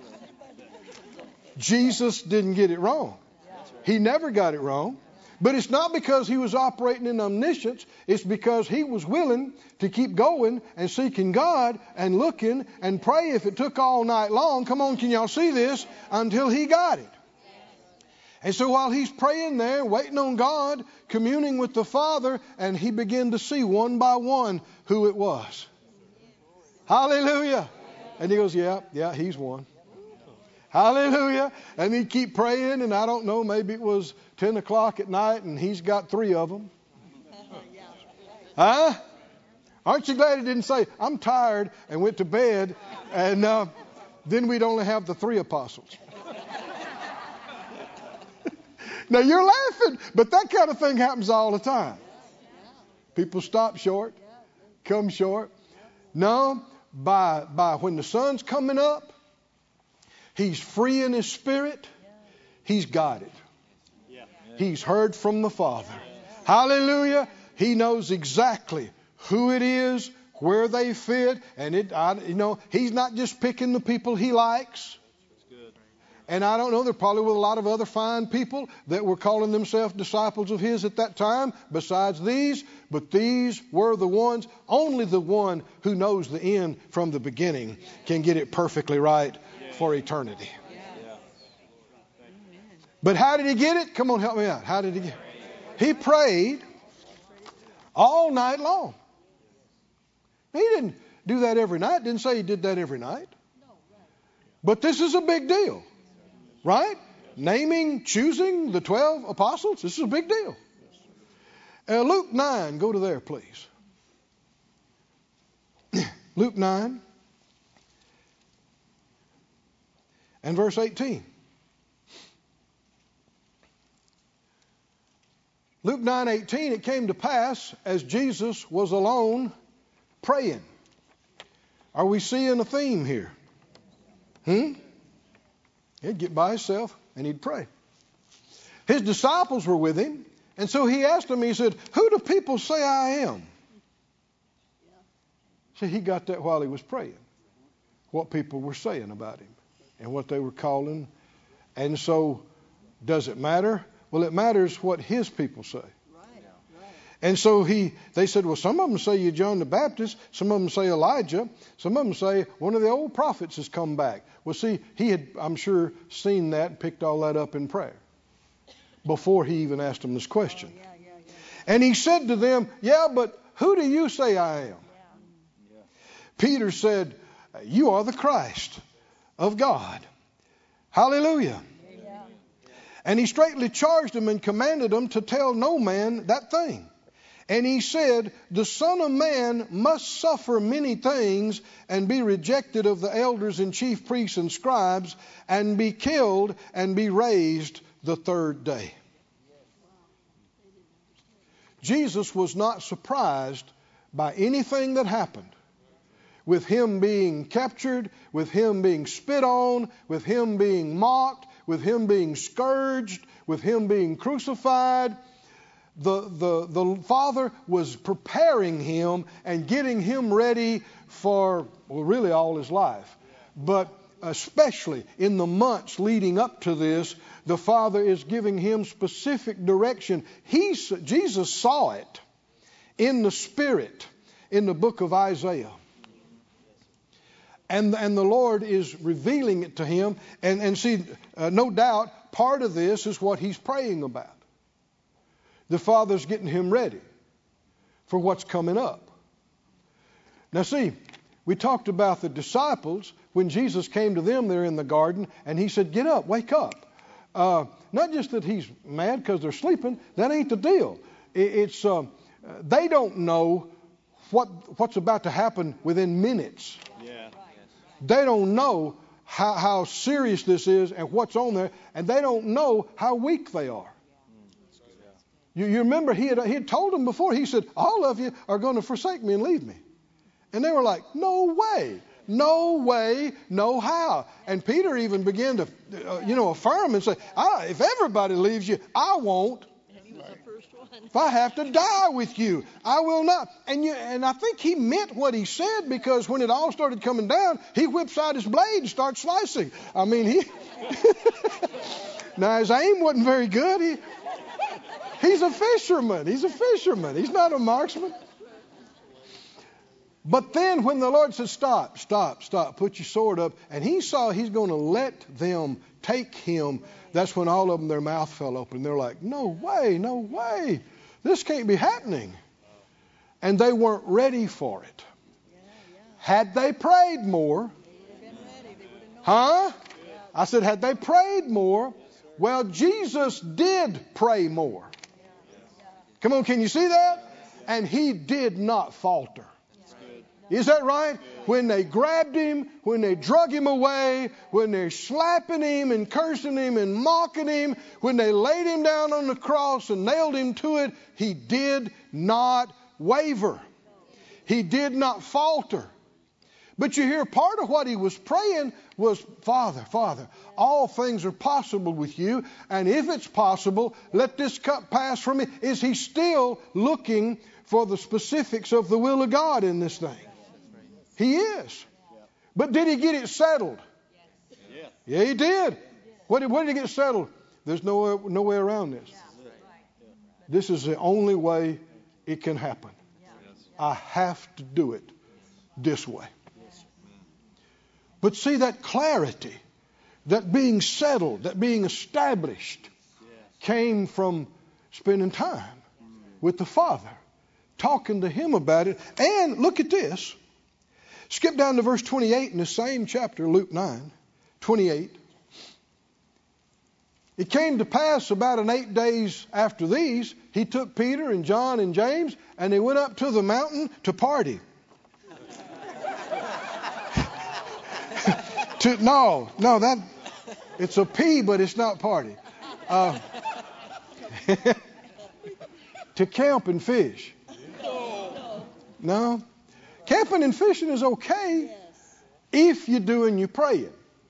Jesus didn't get it wrong. He never got it wrong. But it's not because he was operating in omniscience. It's because he was willing to keep going and seeking God and looking and pray if it took all night long. Come on, can y'all see this? Until he got it. And so while he's praying there, waiting on God, communing with the Father, and he began to see one by one who it was. Hallelujah. And he goes, yeah, yeah, he's one. Hallelujah. And he'd keep praying, and I don't know, maybe it was ten o'clock at night, and he's got three of them. Huh? Aren't you glad he didn't say, I'm tired, and went to bed, and uh, then we'd only have the three apostles. Now, you're laughing, but that kind of thing happens all the time. People stop short, come short. No, by, by when the sun's coming up, he's free in his spirit. He's got it. He's heard from the Father. Hallelujah. He knows exactly who it is, where they fit. And it, I, you know, he's not just picking the people he likes. And I don't know, there probably were a lot of other fine people that were calling themselves disciples of his at that time besides these. But these were the ones, only the one who knows the end from the beginning can get it perfectly right for eternity. But how did he get it? Come on, help me out. How did he get it? He prayed all night long. He didn't do that every night. Didn't say he did that every night. But this is a big deal. Right? Naming, choosing the twelve apostles. This is a big deal. Uh, Luke nine, go to there, please. Luke nine and verse eighteen. Luke nine eighteen, it came to pass as Jesus was alone praying. Are we seeing a theme here? Hmm? He'd get by himself and he'd pray. His disciples were with him, and so he asked them, he said, who do people say I am? See, he got that while he was praying, what people were saying about him and what they were calling. And so, does it matter? Well, it matters what his people say. And so he, they said, well, some of them say you're John the Baptist. Some of them say Elijah. Some of them say one of the old prophets has come back. Well, see, he had, I'm sure, seen that and picked all that up in prayer before he even asked them this question. Oh, yeah, yeah, yeah. And he said to them, yeah, but who do you say I am? Yeah. Peter said, you are the Christ of God. Hallelujah. Yeah. And he straightly charged them and commanded them to tell no man that thing. And he said, the Son of Man must suffer many things and be rejected of the elders and chief priests and scribes and be killed and be raised the third day. Jesus was not surprised by anything that happened. With him being captured, with him being spit on, with him being mocked, with him being scourged, with him being crucified. The, the, the Father was preparing him and getting him ready for, well, really all his life. But especially in the months leading up to this, the Father is giving him specific direction. He, Jesus saw it in the Spirit in the book of Isaiah. And, and the Lord is revealing it to him. And, and see, uh, no doubt, part of this is what he's praying about. The Father's getting him ready for what's coming up. Now see, we talked about the disciples. When Jesus came to them there in the garden, and he said, get up, wake up. Uh, not just that he's mad because they're sleeping. That ain't the deal. It, it's uh, they don't know what what's about to happen within minutes. Yeah. They don't know how, how serious this is and what's on there, and they don't know how weak they are. You, you remember he had, he had told them before, he said, all of you are going to forsake me and leave me. And they were like, no way. No way, no how. And Peter even began to, uh, you know, affirm and say, I, if everybody leaves you, I won't. And he was the first one. If I have to die with you, I will not. And you, and I think he meant what he said, because when it all started coming down, he whips out his blade and starts slicing. I mean, he... Now, his aim wasn't very good. He, he's a fisherman. He's a fisherman. He's not a marksman. But then when the Lord said, stop, stop, stop, put your sword up, and he saw he's going to let them take him, that's when all of them, their mouth fell open. They're like, no way, no way. This can't be happening. And they weren't ready for it. Had they prayed more, huh? I said, had they prayed more, well, Jesus did pray more. Come on, can you see that? And he did not falter. Is that right? When they grabbed him, when they drug him away, when they're slapping him and cursing him and mocking him, when they laid him down on the cross and nailed him to it, he did not waver. He did not falter. But you hear part of what he was praying was, Father, Father, all things are possible with you. And if it's possible, let this cup pass from me. Is he still looking for the specifics of the will of God in this thing? He is. But did he get it settled? Yeah, he did. What did, what did he get settled? There's no, no way around this. This is the only way it can happen. I have to do it this way. But see, that clarity, that being settled, that being established, came from spending time with the Father, talking to him about it. And look at this. Skip down to verse twenty-eight in the same chapter, Luke nine, twenty-eight. It came to pass about an eight days after these, he took Peter and John and James, and they went up to the mountain to party. to, no, no, that it's a P, but it's not party. Uh, to camp and fish. No. Camping and fishing is okay if you're doing your praying.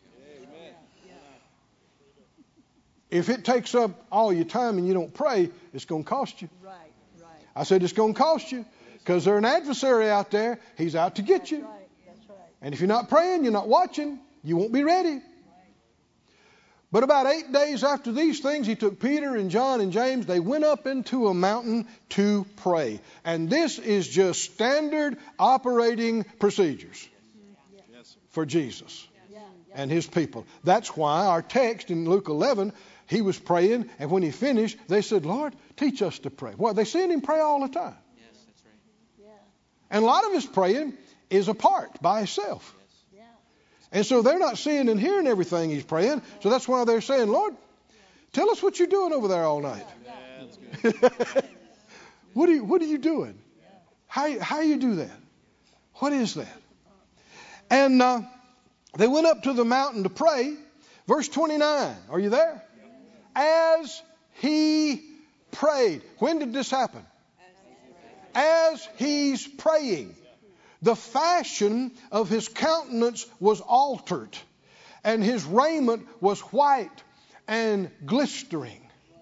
If it takes up all your time and you don't pray, it's going to cost you. Right, right. I said it's going to cost you, because there's an adversary out there. He's out to get you. That's right, that's right. And if you're not praying, you're not watching, you won't be ready. But about eight days after these things, he took Peter and John and James. They went up into a mountain to pray. And this is just standard operating procedures for Jesus and his people. That's why our text in Luke eleven, he was praying, and when he finished, they said, Lord, teach us to pray. Well, they seen him pray all the time. Yes, that's right. Yeah, And a lot of his praying is apart by himself. yeah. And so they're not seeing and hearing everything he's praying. So that's why they're saying, Lord, tell us what you're doing over there all night. Yeah, that's good. what, are you, what are you doing? How, how you do that? What is that? And uh, they went up to the mountain to pray. Verse twenty-nine. Are you there? As he prayed. When did this happen? As he's praying. The fashion of his countenance was altered, and his raiment was white and glistering.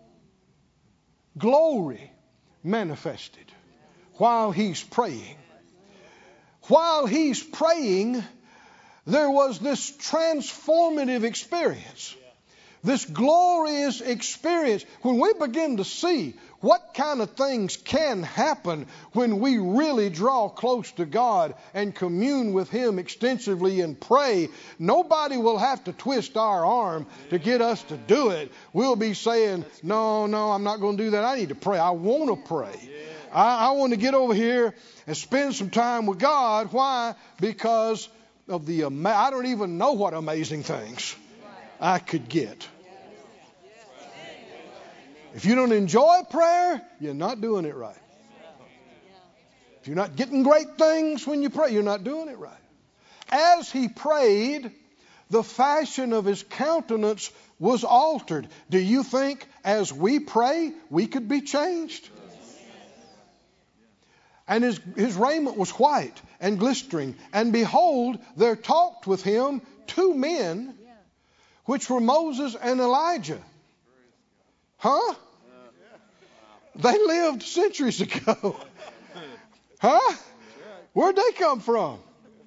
Glory manifested while he's praying. While he's praying, there was this transformative experience, this glorious experience. When we begin to see what kind of things can happen when we really draw close to God and commune with him extensively and pray, nobody will have to twist our arm to get us to do it. We'll be saying, no, no, I'm not going to do that. I need to pray. I want to pray. I, I want to get over here and spend some time with God. Why? Because of the, ama- I don't even know what amazing things I could get. If you don't enjoy prayer, you're not doing it right. If you're not getting great things when you pray, you're not doing it right. As he prayed, the fashion of his countenance was altered. Do you think as we pray, we could be changed? And his, his raiment was white and glistering. And behold, there talked with him two men, which were Moses and Elijah. Huh? They lived centuries ago. Huh? Where'd they come from?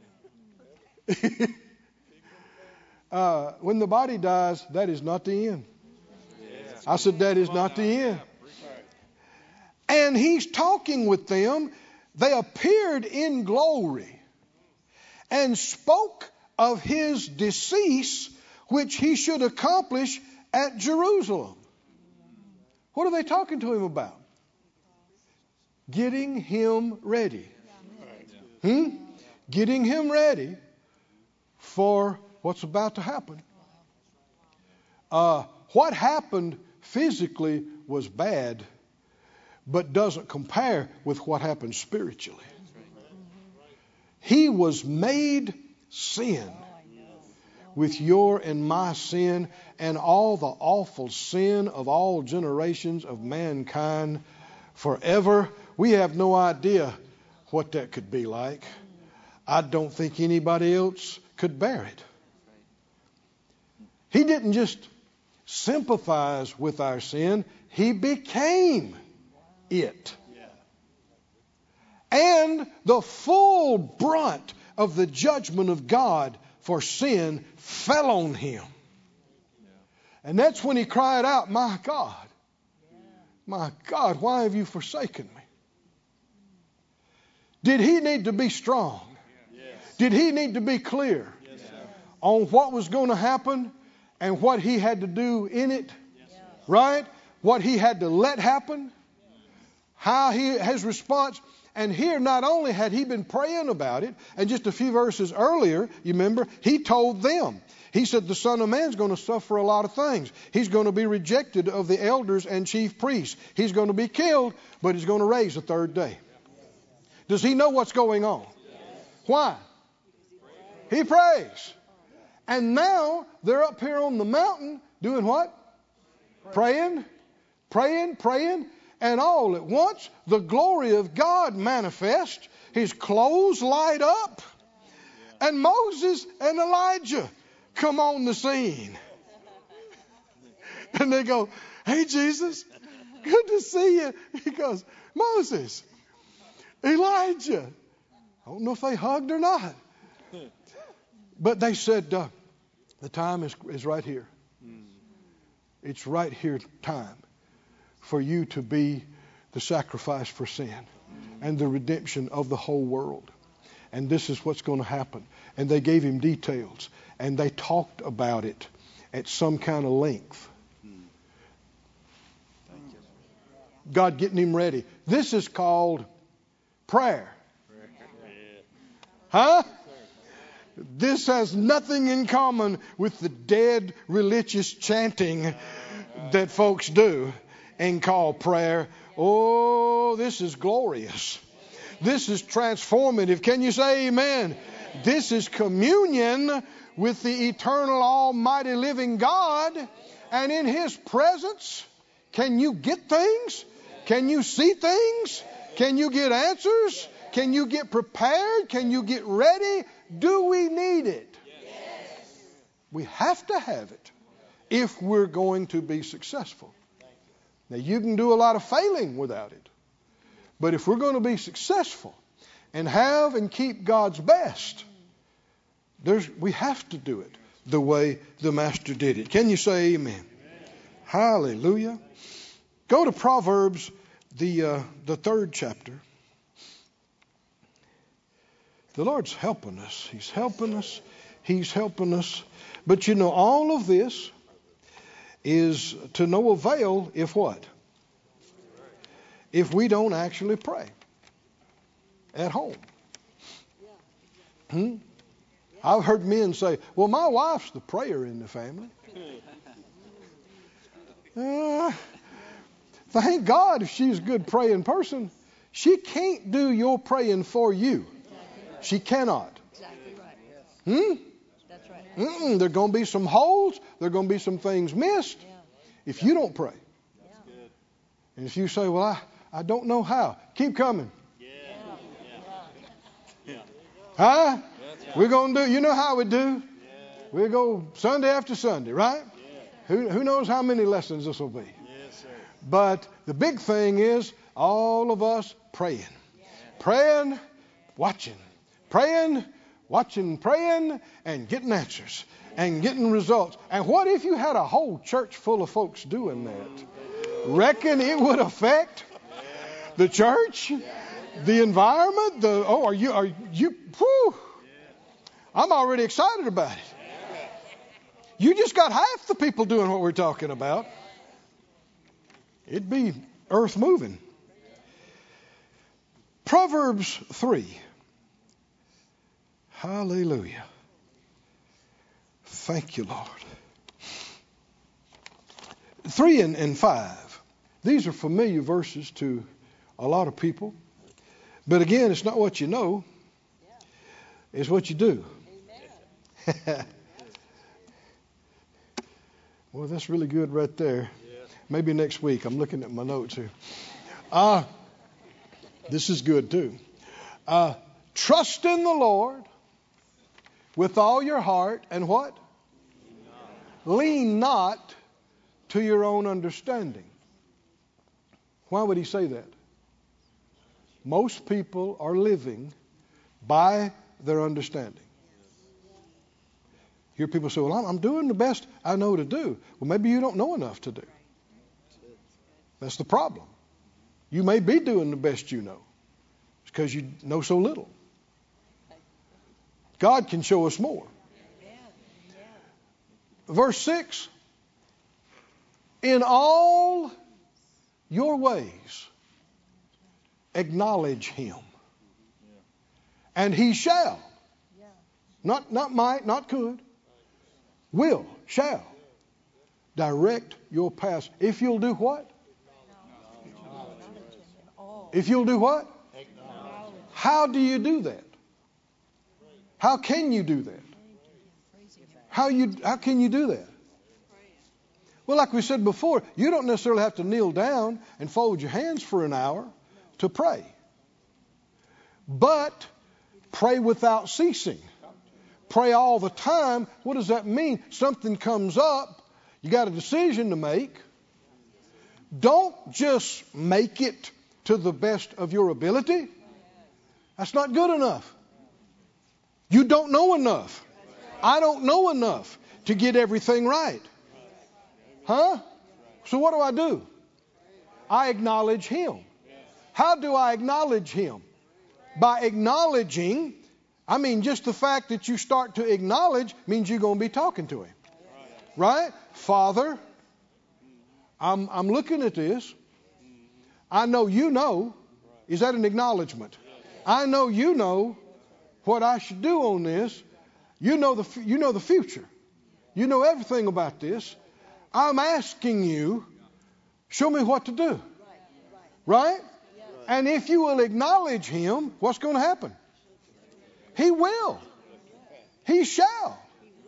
uh, when the body dies, that is not the end. I said, that is not the end. And he's talking with them. They appeared in glory and spoke of his decease, which he should accomplish at Jerusalem. What are they talking to him about? Getting him ready. Hmm? Getting him ready for what's about to happen. Uh, what happened physically was bad, but doesn't compare with what happened spiritually. He was made sin with your and my sin and all the awful sin of all generations of mankind forever. We have no idea what that could be like. I don't think anybody else could bear it. He didn't just sympathize with our sin. He became it. And the full brunt of the judgment of God for sin fell on him. And that's when he cried out, my God, my God, why have you forsaken me? Did he need to be strong? Did he need to be clear on what was going to happen and what he had to do in it? Right? What he had to let happen? How he, his response. And here not only had he been praying about it, and just a few verses earlier, you remember, he told them. He said the Son of Man's going to suffer a lot of things. He's going to be rejected of the elders and chief priests. He's going to be killed, but he's going to raise the third day. Does he know what's going on? Why? He prays. And now they're up here on the mountain doing what? Praying, praying, praying. And all at once, the glory of God manifests. His clothes light up. And Moses and Elijah come on the scene. And they go, hey, Jesus, good to see you. He goes, Moses, Elijah. I don't know if they hugged or not. But they said, uh, the time is, is right here. It's right here time for you to be the sacrifice for sin and the redemption of the whole world. And this is what's going to happen. And they gave him details. And they talked about it at some kind of length. God getting him ready. This is called prayer. Huh? This has nothing in common with the dead religious chanting that folks do and call prayer. Oh, this is glorious. This is transformative. Can you say amen? This is communion with the eternal, almighty, living God. And in his presence, can you get things? Can you see things? Can you get answers? Can you get prepared? Can you get ready? Do we need it? Yes. We have to have it if we're going to be successful. Now, you can do a lot of failing without it. But if we're going to be successful and have and keep God's best, there's, we have to do it the way the Master did it. Can you say amen? Amen. Hallelujah. Go to Proverbs, the uh, the third chapter. The Lord's helping us. He's helping us. He's helping us. But you know, all of this is to no avail if what? If we don't actually pray at home. Hmm? I've heard men say, well, my wife's the prayer in the family. Uh, thank God if she's a good praying person. She can't do your praying for you. She cannot. Exactly right. Hmm? That's right. Mm-mm, there are going to be some holes. There are going to be some things missed Yeah. if you don't pray. Yeah. And if you say, well, I, I don't know how. Keep coming. Yeah. Huh? We're going to do, you know how we do? We go Sunday after Sunday, right? Who, who knows how many lessons this will be? But the big thing is all of us praying. Praying, watching. Praying, watching, praying, and getting answers. And getting results. And what if you had a whole church full of folks doing that? Reckon it would affect the church, the environment, the oh, are you are you? Whew, I'm already excited about it. You just got half the people doing what we're talking about. It'd be earth moving. Proverbs three. Hallelujah. Thank you, Lord. Three and, and five. These are familiar verses to a lot of people. But again, it's not what you know. It's what you do. Well, that's really good right there. Maybe next week. I'm looking at my notes here. Uh, this is good too. Uh, trust in the Lord with all your heart and what? Lean not to your own understanding. Why would he say that? Most people are living by their understanding. You hear people say, well, I'm, I'm doing the best I know to do. Well, maybe you don't know enough to do. That's the problem. You may be doing the best you know. It's because you know so little. God can show us more. Verse six, in all your ways acknowledge him, and he shall, not, not might, not could, will, shall direct your paths. If you'll do what? If you'll do what? How do you do that? How can you do that? How you how can you do that? Well, like we said before, you don't necessarily have to kneel down and fold your hands for an hour to pray. But pray without ceasing. Pray all the time. What does that mean? Something comes up, you got a decision to make. Don't just make it to the best of your ability. That's not good enough. You don't know enough. I don't know enough to get everything right. Huh? So what do I do? I acknowledge him. How do I acknowledge him? By acknowledging, I mean just the fact that you start to acknowledge means you're going to be talking to him. Right? Father, I'm, I'm looking at this. I know you know. Is that an acknowledgement? I know you know what I should do on this. You know the you know the future. You know everything about this. I'm asking you, show me what to do. Right? And if you will acknowledge him, what's going to happen? He will. He shall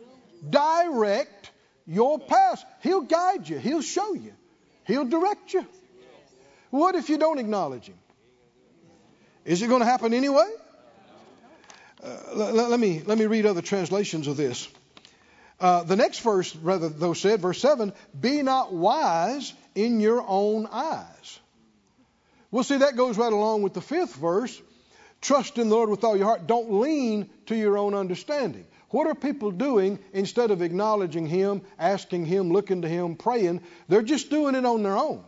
direct your path. He'll guide you. He'll show you. He'll direct you. What if you don't acknowledge him? Is it going to happen anyway? Uh, let, let me let me read other translations of this. Uh, the next verse, rather, though, said, verse seven, be not wise in your own eyes. Well, see, that goes right along with the fifth verse. Trust in the Lord with all your heart. Don't lean to your own understanding. What are people doing instead of acknowledging him, asking him, looking to him, praying? They're just doing it on their own.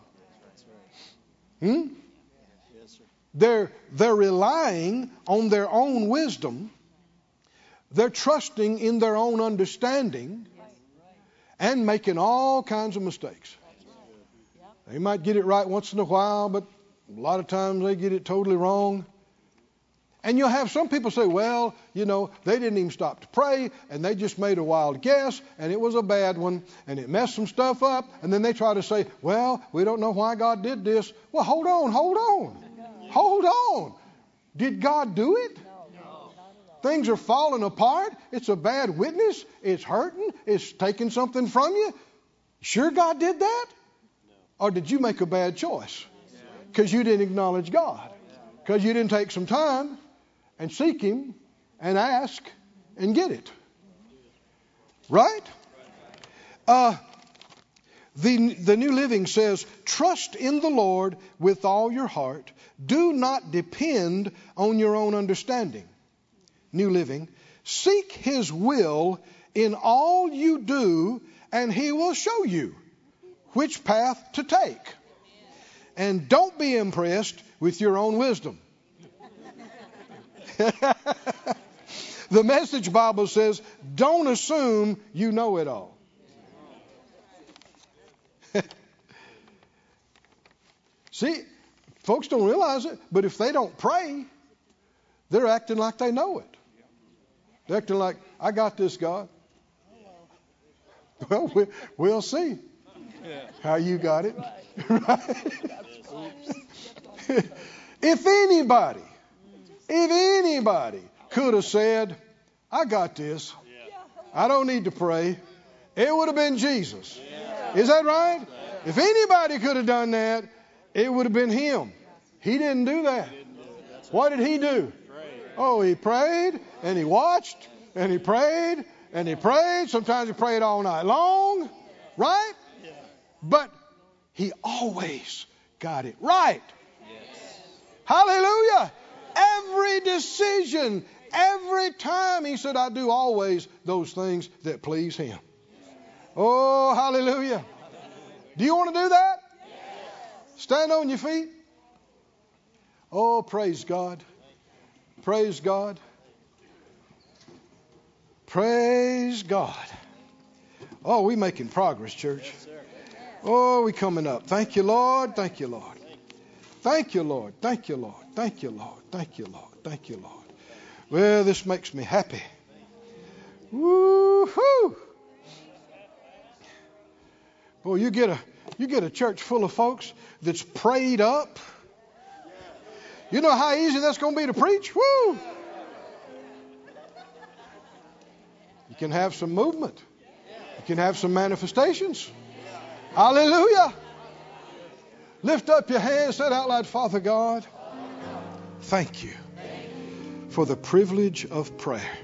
Hmm? They're, they're relying on their own wisdom. They're trusting in their own understanding and making all kinds of mistakes. They might get it right once in a while, but a lot of times they get it totally wrong. And you'll have some people say, well, you know, they didn't even stop to pray, and they just made a wild guess, and it was a bad one, and it messed some stuff up. And then they try to say, well, we don't know why God did this. Well, hold on, hold on. Hold on. Did God do it? No. Things are falling apart. It's a bad witness. It's hurting. It's taking something from you. Sure God did that? Or did you make a bad choice? Because you didn't acknowledge God. Because you didn't take some time and seek him and ask and get it. Right? Uh, the, the New Living says, trust in the Lord with all your heart. Do not depend on your own understanding. New Living, seek His will in all you do, and He will show you which path to take. And don't be impressed with your own wisdom. The Message Bible says, don't assume you know it all. See, folks don't realize it, but if they don't pray, they're acting like they know it. They're acting like, I got this, God. Well, we- we'll see how you got it. Right? If anybody, if anybody could have said, I got this, I don't need to pray, it would have been Jesus. Is that right? If anybody could have done that, it would have been Him. He didn't do that. What did He do? Oh, He prayed and He watched and He prayed and He prayed. Sometimes He prayed all night long. Right? But He always got it right. Hallelujah. Every decision, every time He said, I do always those things that please Him. Oh, hallelujah. Do you want to do that? Stand on your feet. Oh, praise God. Praise God. Praise God. Oh, we're making progress, church. Oh, we're coming up. Thank you, Lord. Thank you, Lord. Thank you, Lord. Thank you, Lord. Thank you, Lord. Thank you, Lord. Thank you, Lord. Well, this makes me happy. Woo-hoo! Boy, you get a you get a church full of folks that's prayed up. You know how easy that's going to be to preach? Woo! You can have some movement. You can have some manifestations. Hallelujah. Lift up your hands, say it out loud, Father God, thank you for the privilege of prayer.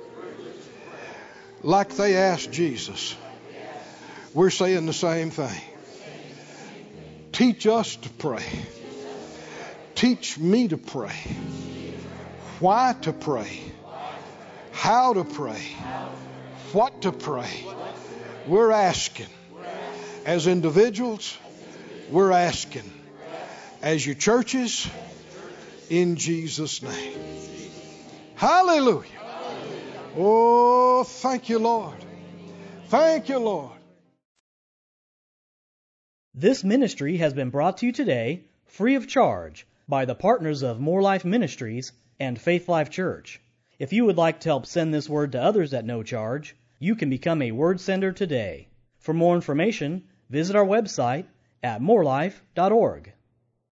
Like they asked Jesus, we're saying the same thing. Teach us to pray. Teach me to pray. Why to pray. How to pray. What to pray. We're asking. As individuals, we're asking. As your churches, in Jesus' name. Hallelujah. Oh, thank you, Lord. Thank you, Lord. This ministry has been brought to you today, free of charge, by the partners of More Life Ministries and Faith Life Church. If you would like to help send this word to others at no charge, you can become a word sender today. For more information, visit our website at more life dot org.